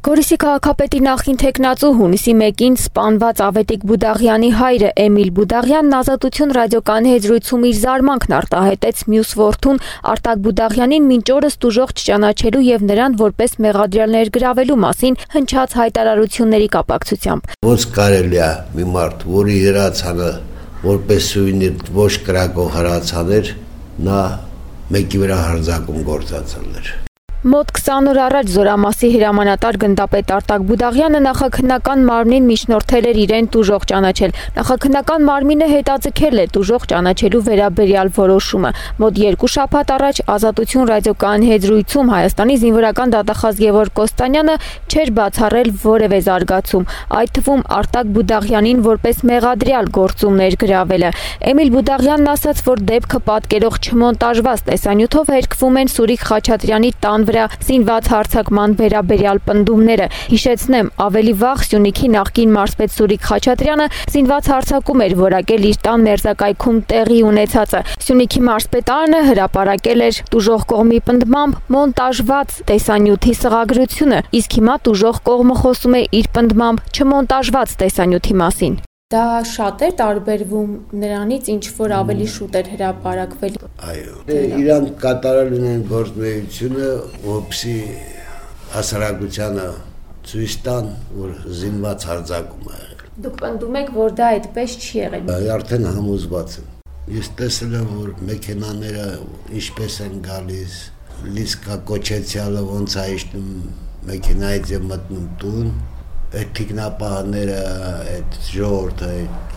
Գորիսի քաղաքապետի նախկին թեկնածու հունիսի 1-ին սպանված Ավետիք Բուդաղյանի հայրը Էմիլ Բուդաղյանն Ազատություն ռադիոկայանի հետ զրույցում իր զարմանքն արտահայտեց մյուս որդուն Արտակ Բուդաղյանին մինչ օրս տուժող չճանաչելու եւ նրան որպես մեղադրյալ ներգրավելու մասին հնչած հայտարարությունների կապակցությամբ։ Ոնց կարելի է մի մարդ, որի հրացանը որպես սուվենիր ոչ կրակող հրացաներ, նա մեկի վրա հարձակում գործածել էր։ Մոտ 20 օր առաջ Զորամասի հրամանատար գնդապետ Արտակ Բուդաղյանը նախաքննական մարմնին միջնորդել էր իրեն տուժող ճանաչել։ Նախաքննական մարմինը հետաձգել է տուժող ճանաչելու վերաբերյալ որոշումը։ Մոտ 2 շաբաթ առաջ Ազատություն ռադիոկայանի հետ զրույցում Հայաստանի զինվորական դատախազ Գևորգ Կոստանյանը չէր բացառել որևէ զարգացում, այդ թվում Արտակ Բուդաղյանին որպես մեղադրյալ գործում ներգրավելը։ Էմիլ Բուդաղյանն ասաց, որ դեպքը պատկերող չմոնտաժված տեսանյութով հերկվում են Սուրիկ Խաչատրյանի տան վրա զինված հարձակման վերաբերյալ պնդումները։ Հիշեցնեմ, ավելի վաղ Սյունիքի նախկին մարզպետ Սուրիկ Խաչատրյանը զինված հարձակում էր որակել իր տան մերձակայքում տեղի ունեցածը։ Սյունիքի մարզպետարանը հրապարակել էր տուժող կողմի պնդմամբ մոնտաժված տեսանյութի սղագրությունը, իսկ հիմա տուժող կողմը խոսում է իր պնդմամբ չմոնտաժված տեսանյութի մասին։ Դա շատ է տարբերվում նրանից, ինչ որ ավելի շուտ էր հրապարակվել։ Այո, իրանք կատարել ունեն գործունեությունը, որպեսզի հասարակությանը ցույց տան, որ զինված հարձակում է եղել։ Դուք պնդում եք, որ դա այդպես չի եղել։ Արդեն համոզված եմ։ Ես տեսել եմ, որ մեքենաները ինչպես են գալիս, լիսկա կոչեցյալը ոնց է իջնում մեքենայից եւ մտնում տուն։ Այդ թիկնապահները, այդ ժողովուրդը,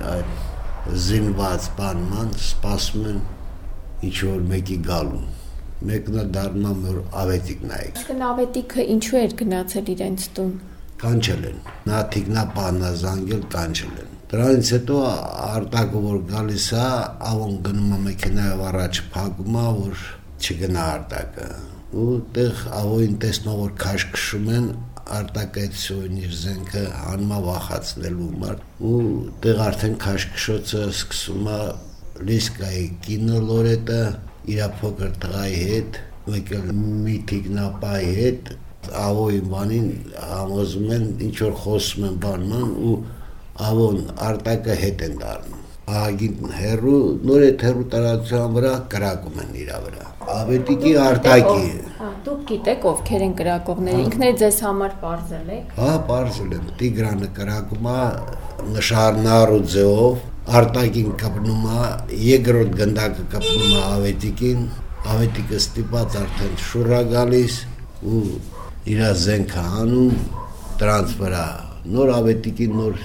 այդ զինված բանման սպասում են ինչ-որ մեկի գալու։ Մեկն դառնում որ Ավետիքն է։ Իսկ Ավետիքը ինչու էր գնացել իրենց տուն։ Կանչել են։ Նա թիկնապահն է զանգել, կանչել են։ Դրանից հետո Արտակը որ գալիս է, ավոն գնում է մեքենայով առաջ փակում է, որ չգնա Արտակը։ Ու տեղ ավոին տեսնող որ քաշքշում են Արտակը այդ սույնիր զենքը հանմա վախացնելու մարդ ու տեղ արդեն քաշքշոցը սկսում է լիսկայի կինը լորետը իր փոքր տղայի հետ եկել մի թիկնապայի հետ ավոյի բանին համոզում են ինչ որ խոսում են բանման ու ավոն Արտակը հետ են դառնում ահագին հերու նոր այդ հերու տարածության վրա կրակում են իր վրա Ավետիքի Արտակի Դուք գիտեք ովքեր են կրակողները, ինքներ ձեզ համար պարզել եք։ Հա, պարզել եմ, Տիգրանը կրակում է նշանառու ձևով, Արտակին կպնում է, երկրորդ գնդակը կպնում է Ավետիկին, Ավետիկը ստիպած արդեն շուռա գալիս ու իր զենքը հանում դրանց վրա, նոր Ավետիկին նոր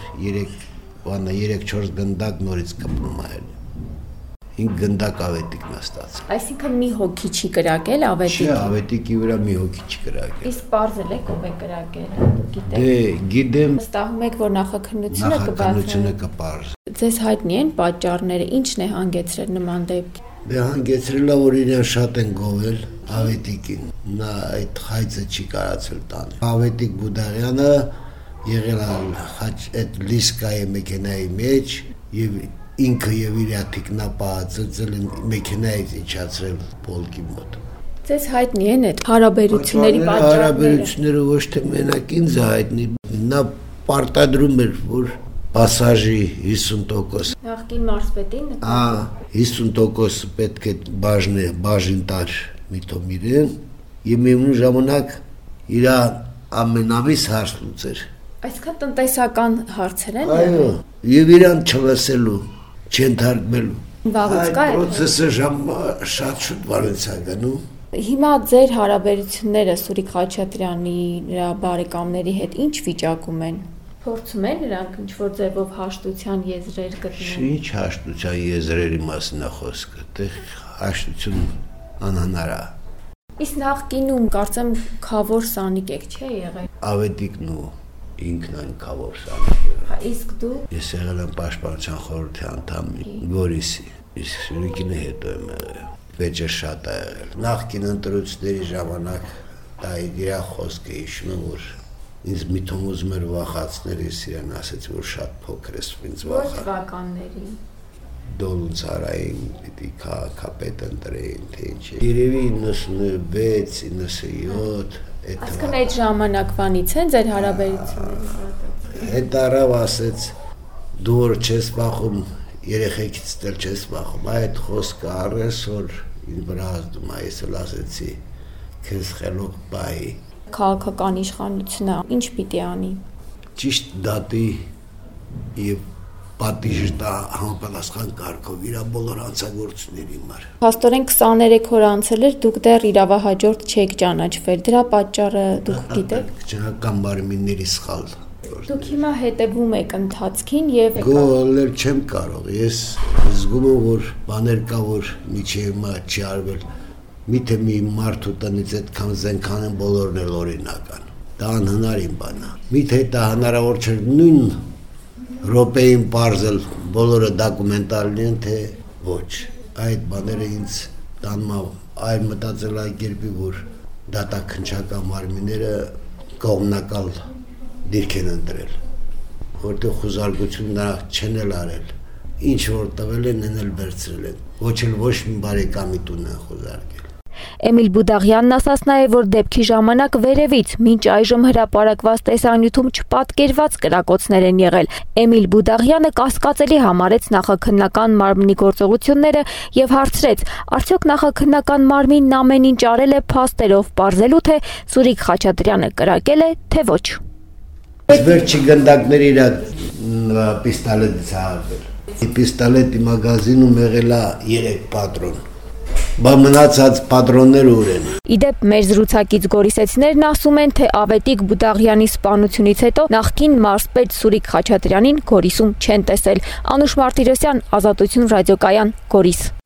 3-4 գնդակ նորից կպնում է 5 գնդակ Ավետիկն է ստացել։ Այսինքն մի հոգի չի կրակել Ավետիկի։ Չէ, Ավետիկի վրա մի հոգի չի կրակել։ Իսկ պարզել եք ով է կրակել, դուք գիտեք։ Դե, գիտեմ։ Վստահում եք, որ նախաքննությունը կպարզ։ Ձեզ հայտնի են պատճառները, ինչն է հանգեցրել նման դեպքի։ Դե հանգեցրել է, որ իրեն շատ են գովել Ավետիկին։ Նա այդ խայծը չի կարացել տանել։ Ավետիկ Բուդաղյանը եղել է այդ լիսկայի մեքենայի մեջ եւ ինքը եւ իր թիկնապահը ծծել են մեքենայից իջացրել պոլկի մոտ։ Ձեզ հայտնի են այդ հարաբերությունների պատճառները։ Հարաբերությունները ոչ թե մենակ ինձ հայտնի, նա պարտադրում էր, որ պասաժի 50%։ Նախկին մարզպետին։ 50% պետք է բաժին տար միտում իրեն, եւ միևնույն ժամանակ իր ամենամիս հարց լուծեր։ Այսքան տնտեսական հարցեր են։ Այո, եւ իրան չլսելու չընթարկվելու։ Վաղուց կա է։ Պրոցեսը շատ շուտ վարեց է գնում։ Հիմա ձեր հարաբերությունները Սուրիկ Խաչատրյանի նրա բարեկամների հետ ինչ վիճակում են։ Փորձում են նրանք ինչ-որ ձևով հաշտության եզրեր գտնել։ Ինչ հաշտության եզրերի մասին է խոսքը, դեռ հաշտություն անհնար է։ Իսկ նախկինում կարծեմ Քավոր Սանիկ եք չէ եղել։ Ավետիկն ու ինքն այն Քավոր Սանիկ եղել։ Իսկ դու։ Ես եղել եմ Պաշտպանության խորհրդի անդամ Գորիսի, իսկ Սյունիքին հետո եմ եղել։ Վեճը շատ է եղել։ Նախկին ընտրությունների ժամանակ դա իր խոսքը հիշում եմ, որ ինձ միտում ուզում էր վախացնել, ես իրեն ասեցի, որ շատ փոքր ես, ինձ վախա։ Ո՞ր թվականներին։ Դոլունցարային պիտի քաղաքապետ ընտրեին, թե ինչ է։ Երևի 96, 97 Այսինքն այդ ժամանակվանից են ձեր հարաբերությունները։ Հետ առավ ասեց դու որ չես բախում երեխեքից դել չես բախում, այդ խոսքը առես որ ինձ վրա ազդում է, ես էլ ասեցի քեզ խելոք բայ։ Քաղաքական իշխանությունը ինչ պիտի անի։ Ճիշտ դատի եւ պատիժ տա համապատասխան կարգով իր բոլոր անցագործությունների համար։ Փաստորեն 23 օր անցել էր, դուք դեռ իրավահաջորդ չեք ճանաչվել։ Դրա պատճառը դուք գիտեք։ Քննական մարմինների սխալ։ Դուք հիմա հետևում եք ընթացքին եւ գոլել չեմ կարող։ Ես զգում եմ որ բաներ կա որ միջի հիմա չի արվել։ Միթե մի մարդու տնից այդքան զենքան են բոլորն էլ օրինական։ Դա անհնարին բան է։ Միթե դա հնարավոր չէ նույն րոպեին բարձել բոլորը դոկումենտալն են թե ոչ։ Այդ բաները ինձ տանում այլ մտածելակերպի որ դատաքննչական մարմինները կողմնակալ դիրք են ընտրել, որտեղ խուզարկություն նրանք չեն էլ արել, ինչ որ տվել են, են էլ վերցրել են, ոչ էլ ոչ մի բարեկամի տուն են խուզարկել։ Էմիլ Բուդաղյանն ասաց նաև, որ դեպքի ժամանակ վերևից մինչ այժմ հրապարակված տեսանյութում չպատկերված կրակոցներ են եղել։ Էմիլ Բուդաղյանը կասկածելի համարեց նախաքննական մարմնի գործողությունները եւ հարցրեց, արդյոք նախաքննական մարմինն ամեն ինչ արել է փաստերով պարզելու, թե Սուրիկ Խաչատրյանը կրակել է, թե ոչ։ Վերջի գնդակների իր պիստոլետից հարվել։ Պիստոլետի մագազինում եղել է 3 պատրոն։ Բա մնացած պատրոններ ուր են։ Իդեպ մեր զրուցակից գորիսեցիներն ասում են, թե Ավետիք Բուդաղյանի սպանությունից հետո նախկին մարզպետ Սուրիկ Խաչատրյանին Գորիսում չեն տեսել։ Անուշ Մարտիրոսյան, Ազատություն ռադիոկայան, Գորիս։